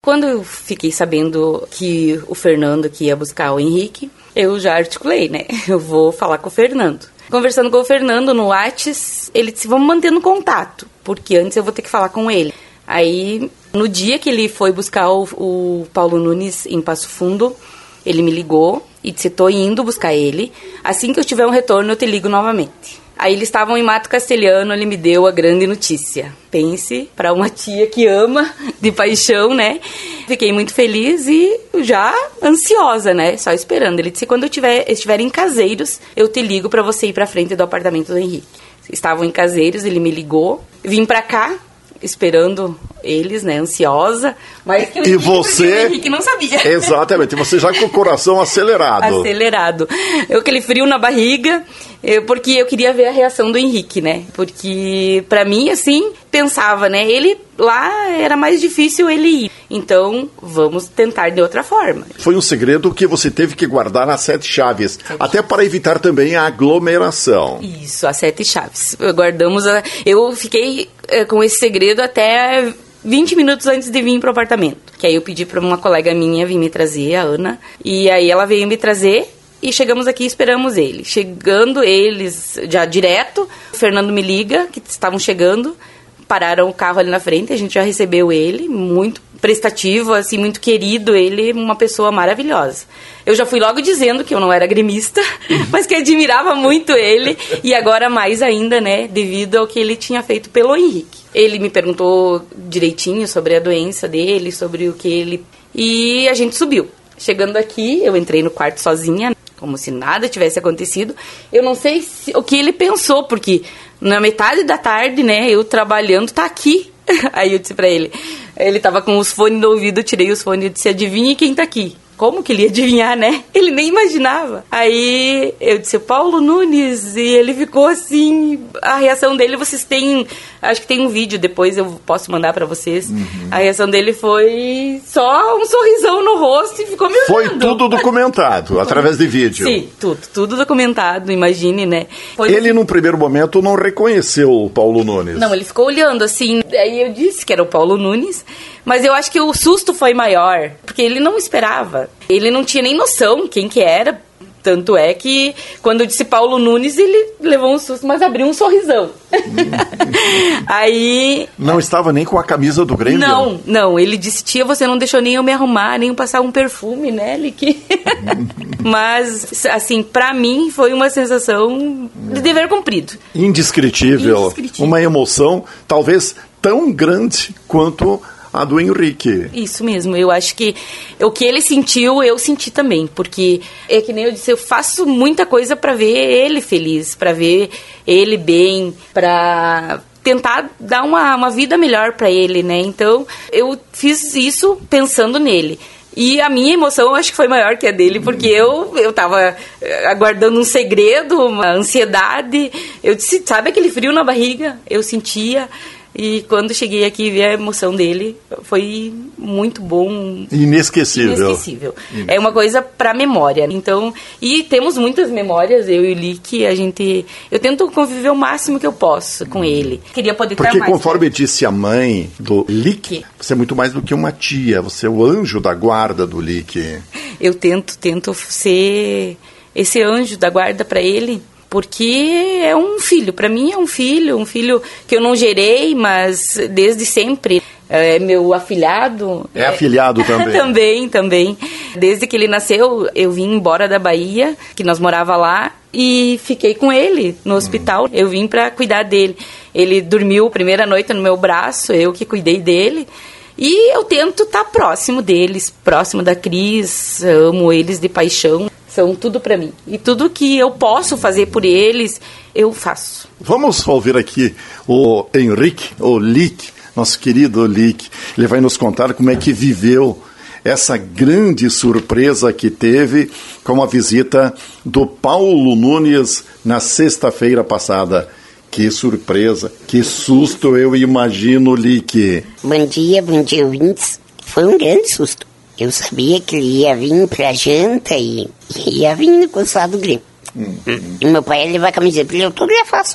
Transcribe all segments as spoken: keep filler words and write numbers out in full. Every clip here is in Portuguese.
Quando eu fiquei sabendo que o Fernando que ia buscar o Henrique, eu já articulei, né? Eu vou falar com o Fernando. Conversando com o Fernando no WhatsApp, ele disse, vamos mantendo contato, porque antes eu vou ter que falar com ele. Aí, no dia que ele foi buscar o, o Paulo Nunes em Passo Fundo, ele me ligou e disse, tô indo buscar ele. Assim que eu tiver um retorno, eu te ligo novamente. Aí eles estavam em Mato Castelhano, ele me deu a grande notícia. Pense, para uma tia que ama de paixão, né? Fiquei muito feliz e já ansiosa, né? Só esperando. Ele disse, quando eu tiver, estiver em Caseiros, eu te ligo para você ir para frente do apartamento do Henrique. Estavam em Caseiros, ele me ligou. Vim para cá, esperando eles, né, ansiosa, mas que o e você, o Henrique não sabia. Exatamente, você já com o coração acelerado. Acelerado. Eu aquele frio na barriga, eu, porque eu queria ver a reação do Henrique, né, porque pra mim, assim, pensava, né, ele lá era mais difícil ele ir, então vamos tentar de outra forma. Foi um segredo que você teve que guardar nas sete chaves, sete. Até para evitar também a aglomeração. Isso, as sete chaves. Guardamos, a, eu fiquei é, com esse segredo até vinte minutos antes de vir pro apartamento. Que aí eu pedi para uma colega minha vir me trazer, a Ana. E aí ela veio me trazer e chegamos aqui e esperamos ele. Chegando eles já direto, o Fernando me liga que estavam chegando. Pararam o carro ali na frente, a gente já recebeu ele, muito prestativo, assim, muito querido, ele uma pessoa maravilhosa. Eu já fui logo dizendo que eu não era gremista, mas que admirava muito ele, e agora mais ainda, né, devido ao que ele tinha feito pelo Henrique. Ele me perguntou direitinho sobre a doença dele, sobre o que ele... E a gente subiu. Chegando aqui, eu entrei no quarto sozinha, como se nada tivesse acontecido. Eu não sei se, o que ele pensou, porque na metade da tarde, né, eu trabalhando, tá aqui. Aí eu disse pra ele, ele tava com os fones no ouvido, eu tirei os fones e disse, adivinhe quem tá aqui. Como que ele ia adivinhar, né? Ele nem imaginava. Aí eu disse, Paulo Nunes, e ele ficou assim, a reação dele, vocês têm, acho que tem um vídeo, depois eu posso mandar pra vocês. Uhum. A reação dele foi só um sorrisão no rosto e ficou me olhando. Foi tudo documentado, através de vídeo. Sim, tudo, tudo documentado, imagine, né? Foi ele, assim, num primeiro momento, não reconheceu o Paulo Nunes. Não, ele ficou olhando assim, aí eu disse que era o Paulo Nunes, mas eu acho que o susto foi maior, porque ele não esperava. Ele não tinha nem noção quem que era. Tanto é que, quando eu disse Paulo Nunes, ele levou um susto, mas abriu um sorrisão. Aí... Não estava nem com a camisa do Grêmio? Não, não. Ele disse, tia, você não deixou nem eu me arrumar, nem eu passar um perfume, né, Lique? Mas, assim, pra mim, foi uma sensação de dever cumprido. Indescritível. Indescritível. Uma emoção, talvez, tão grande quanto... a do Henrique. Isso mesmo, eu acho que o que ele sentiu, eu senti também, porque é que nem eu disse, eu faço muita coisa para ver ele feliz, para ver ele bem, para tentar dar uma, uma vida melhor para ele, né? Então, eu fiz isso pensando nele. E a minha emoção, eu acho que foi maior que a dele, porque eu, eu tava aguardando um segredo, uma ansiedade. Eu disse, sabe aquele frio na barriga? Eu sentia... E quando cheguei aqui e vi a emoção dele, foi muito bom. Inesquecível. Inesquecível. Inesquecível. É uma coisa para memória. Então, e temos muitas memórias, eu e o Lique, a gente... Eu tento conviver o máximo que eu posso com ele. Queria poder Porque estar mais. Porque conforme né? disse a mãe do Lique, você é muito mais do que uma tia, você é o anjo da guarda do Lique. Eu tento, tento ser esse anjo da guarda para ele. Porque é um filho, para mim é um filho, um filho que eu não gerei, mas desde sempre é meu afilhado. É afilhado também. também, também. Desde que ele nasceu, eu vim embora da Bahia, que nós morava lá, e fiquei com ele no hospital. Hum. Eu vim para cuidar dele. Ele dormiu a primeira noite no meu braço, eu que cuidei dele. E eu tento estar próximo deles, próximo da Cris, amo eles de paixão. São tudo para mim. E tudo que eu posso fazer por eles, eu faço. Vamos ouvir aqui o Henrique, o Lique, nosso querido Lique. Ele vai nos contar como é que viveu essa grande surpresa que teve com a visita do Paulo Nunes na sexta-feira passada. Que surpresa, que susto, eu imagino, Lique. Bom dia, bom dia, ouvintes. Foi um grande susto. Eu sabia que ele ia vir pra janta e ia vir no consulado do Grêmio. Hum, hum. E meu pai ia levar a camiseta pra ele, eu todo ia falar só.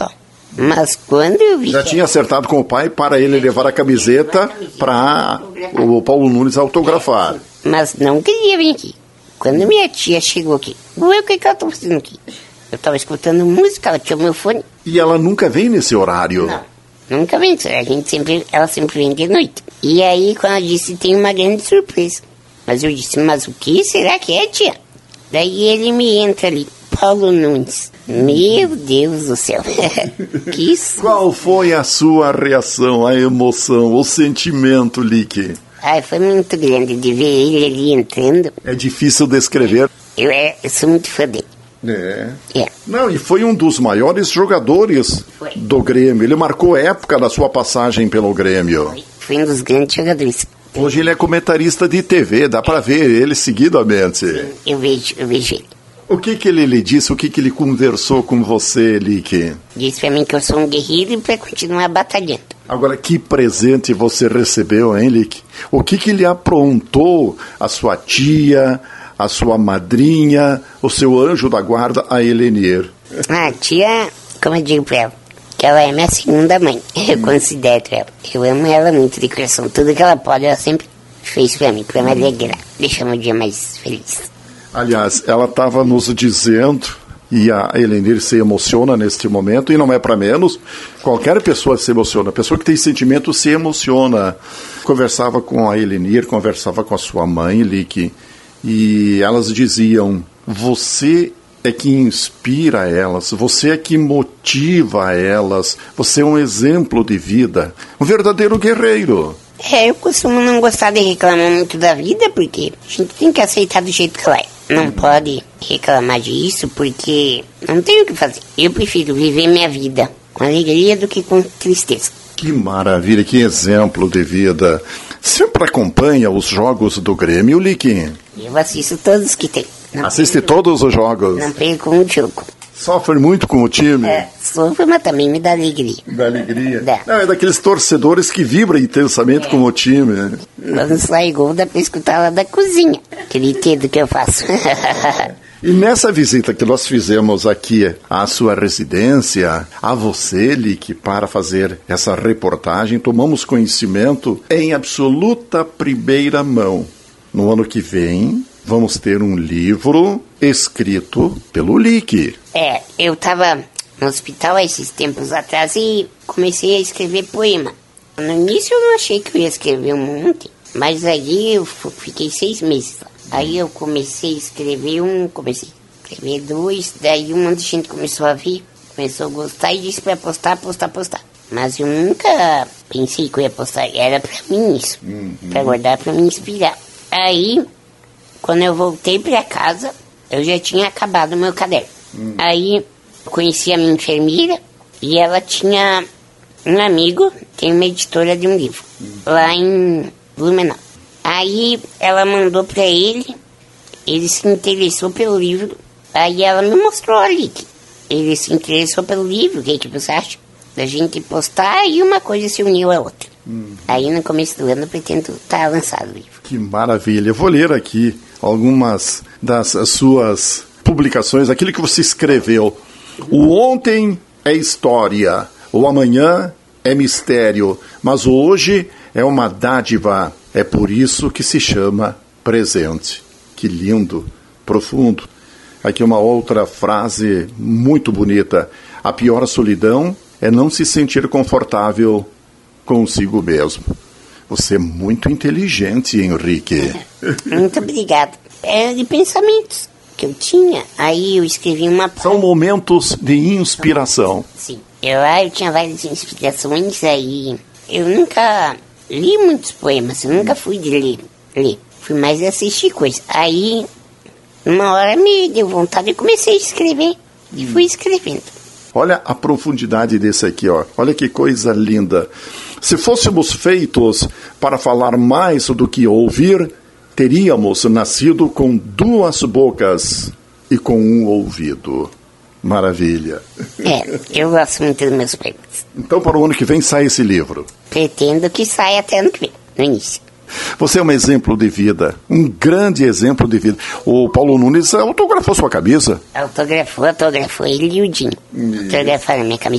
Mas quando eu vi... Já tinha acertado com o pai para ele levar a camiseta para o Paulo Nunes autografar. Mas não queria vir aqui. Quando minha tia chegou aqui, o que que ela estava fazendo aqui? Eu estava escutando música, ela tinha o meu fone. E ela nunca vem nesse horário? Não, nunca vem. A gente sempre, ela sempre vem de noite. E aí, quando ela disse, tem uma grande surpresa. Mas eu disse, mas o que será que é, tia? Daí ele me entra ali, Paulo Nunes. Meu Deus do céu. Que isso? Qual foi a sua reação, a emoção, o sentimento, Lick? Ai, foi muito grande de ver ele ali entrando. É difícil descrever. Eu, é, eu sou muito fã dele. É. É. Não, e foi um dos maiores jogadores Foi. do Grêmio. Ele marcou época da sua passagem pelo Grêmio. Foi, foi um dos grandes jogadores. Hoje ele é comentarista de T V, dá pra ver ele seguidamente. Eu vejo, eu vejo ele. O que que ele lhe disse, o que que ele conversou com você, Lick? Disse pra mim que eu sou um guerreiro e pra continuar batalhando. Agora, que presente você recebeu, hein, Lick? O que que ele aprontou a sua tia, a sua madrinha, o seu anjo da guarda, a Helenir? Ah, tia, como eu digo pra ela, que ela é minha segunda mãe. Eu considero ela. Eu amo ela muito de coração. Tudo que ela pode, ela sempre fez pra mim, pra me alegrar. Deixar meu dia mais feliz. Aliás, ela estava nos dizendo, e a Helenir se emociona neste momento, e não é para menos, qualquer pessoa se emociona, a pessoa que tem sentimento se emociona. Conversava com a Helenir, conversava com a sua mãe, Lick, e elas diziam, você é que inspira elas, você é que motiva elas, você é um exemplo de vida, um verdadeiro guerreiro. É, eu costumo não gostar de reclamar muito da vida, porque a gente tem que aceitar do jeito que ela é. Não pode reclamar disso, porque não tem o que fazer. Eu prefiro viver minha vida com alegria do que com tristeza. Que maravilha, que exemplo de vida. Sempre acompanha os jogos do Grêmio, Lick? Eu assisto todos que tem. Não Assiste perco, todos os jogos? Não perco um jogo. Sofre muito com o time? É, sofro, mas também me dá alegria. Da alegria. Dá. Não, é daqueles torcedores que vibram intensamente é. com o time. Quando sai gol, dá pra escutar lá da cozinha. Aquele tedo que eu faço. E nessa visita que nós fizemos aqui à sua residência, a você, Lick, para fazer essa reportagem, tomamos conhecimento em absoluta primeira mão. No ano que vem, vamos ter um livro escrito pelo Lick. É, eu tava no hospital há esses tempos atrás e comecei a escrever poema. No início eu não achei que eu ia escrever um monte, mas aí eu fiquei seis meses lá. Aí eu comecei a escrever um, comecei a escrever dois, daí um monte de gente começou a ver, começou a gostar e disse pra postar, postar, postar. Mas eu nunca pensei que eu ia postar, era pra mim isso, uhum. pra guardar, pra me inspirar. Aí, quando eu voltei pra casa, eu já tinha acabado o meu caderno. Uhum. Aí, eu conheci a minha enfermeira e ela tinha um amigo, tem uma editora de um livro, uhum. lá em Blumenau. Aí ela mandou pra ele, ele se interessou pelo livro, aí ela me mostrou ali que ele se interessou pelo livro, o que, que você acha? Da gente postar e uma coisa se uniu à outra. Hum. Aí no começo do ano eu pretendo estar lançado o livro. Que maravilha, eu vou ler aqui algumas das suas publicações, aquilo que você escreveu. O ontem é história, o amanhã é mistério, mas o hoje é uma dádiva. É por isso que se chama presente. Que lindo, profundo. Aqui uma outra frase muito bonita. A pior solidão é não se sentir confortável consigo mesmo. Você é muito inteligente, Henrique. Muito obrigado. É de pensamentos que eu tinha. Aí eu escrevi uma... São momentos de inspiração. Sim. Eu, ah, eu tinha várias inspirações, aí eu nunca... li muitos poemas, eu nunca fui de ler, ler. Fui mais assistir coisas. Aí, uma hora me deu vontade e comecei a escrever. E fui escrevendo. Olha a profundidade desse aqui, ó. Olha que coisa linda. Se fôssemos feitos para falar mais do que ouvir, teríamos nascido com duas bocas e com um ouvido. Maravilha. É, eu gosto muito dos meus poemas. Então, para o ano que vem, sai esse livro. Pretendo que saia até ano que vem, no início. Você é um exemplo de vida, um grande exemplo de vida. O Paulo Nunes autografou sua camisa. Autografou, autografou ele e o Dinho. Autografaram a minha camiseta.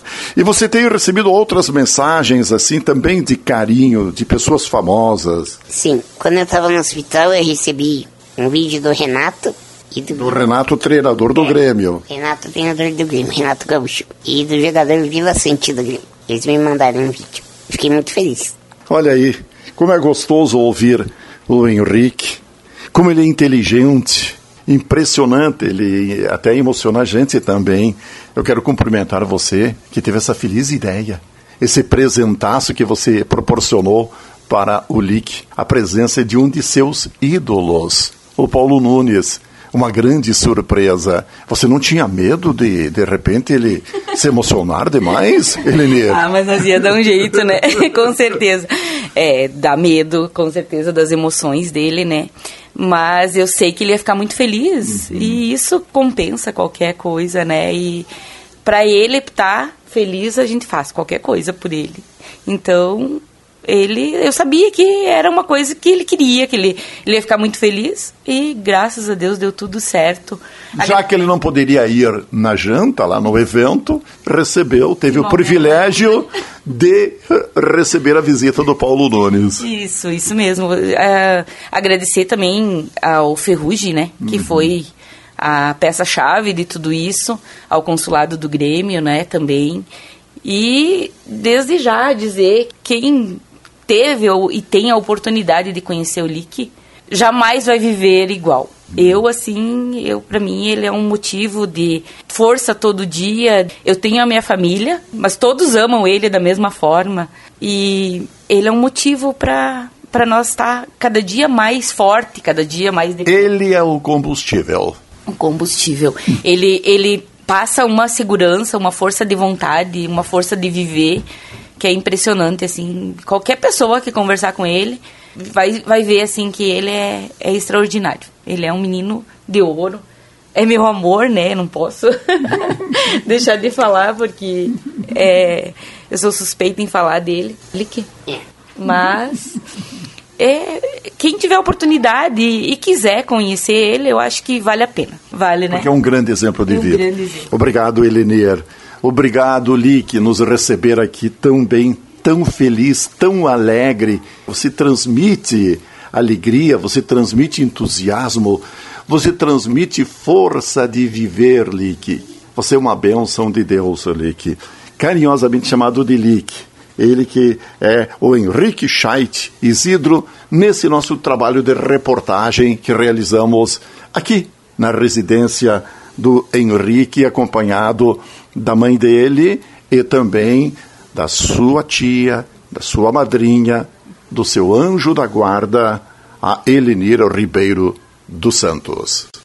E você tem recebido outras mensagens, assim, também de carinho, de pessoas famosas? Sim, quando eu estava no hospital, eu recebi um vídeo do Renato e do... Do Renato, treinador do é, Grêmio. Renato, treinador do Grêmio, Renato Gaúcho. E do jogador Vila Sante do Grêmio. Eles me mandaram um vídeo. Fiquei muito feliz. Olha aí, como é gostoso ouvir o Henrique, como ele é inteligente, impressionante, ele até emociona a gente também. Eu quero cumprimentar você que teve essa feliz ideia, esse presentaço que você proporcionou para o Lick, a presença de um de seus ídolos, o Paulo Nunes. Uma grande surpresa. Você não tinha medo de, de repente, ele se emocionar demais, Elenir? Ah, mas nós ia dar um jeito, né? Com certeza. É, dá medo, com certeza, das emoções dele, né? Mas eu sei que ele ia ficar muito feliz. Uhum. E isso compensa qualquer coisa, né? E para ele estar tá feliz, a gente faz qualquer coisa por ele. Então... Ele, eu sabia que era uma coisa que ele queria, que ele, ele ia ficar muito feliz e graças a Deus deu tudo certo. Já que ele não poderia ir na janta, lá no evento, recebeu, teve o privilégio de receber a visita do Paulo Nunes. Isso, isso mesmo. É, agradecer também ao Ferrugem, né, que uhum. foi a peça-chave de tudo isso, ao consulado do Grêmio, né, também. E desde já dizer quem teve ou, e tem a oportunidade de conhecer o Lick, jamais vai viver igual. Eu, assim, eu, pra mim, ele é um motivo de força todo dia. Eu tenho a minha família, mas todos amam ele da mesma forma. E ele é um motivo pra, pra nós estar cada dia mais forte, cada dia mais... De... Ele é o combustível. O combustível. ele, ele passa uma segurança, uma força de vontade, uma força de viver, que é impressionante, assim. Qualquer pessoa que conversar com ele vai, vai ver, assim, que ele é, é extraordinário. Ele é um menino de ouro. É meu amor, né? Não posso deixar de falar, porque é, eu sou suspeita em falar dele. Ele que... Mas... É, quem tiver oportunidade e, e quiser conhecer ele, eu acho que vale a pena. Vale, né? Porque é um grande exemplo de um vida. Grande exemplo. Obrigado, Elenir. Obrigado, Lick, nos receber aqui tão bem, tão feliz, tão alegre. Você transmite alegria, você transmite entusiasmo, você transmite força de viver, Lick. Você é uma bênção de Deus, Lick. Carinhosamente chamado de Lick. Ele que é o Henrique Scheidt Isidro, nesse nosso trabalho de reportagem que realizamos aqui na residência do Henrique, acompanhado da mãe dele e também da sua tia, da sua madrinha, do seu anjo da guarda, a Elenir Ribeiro dos Santos.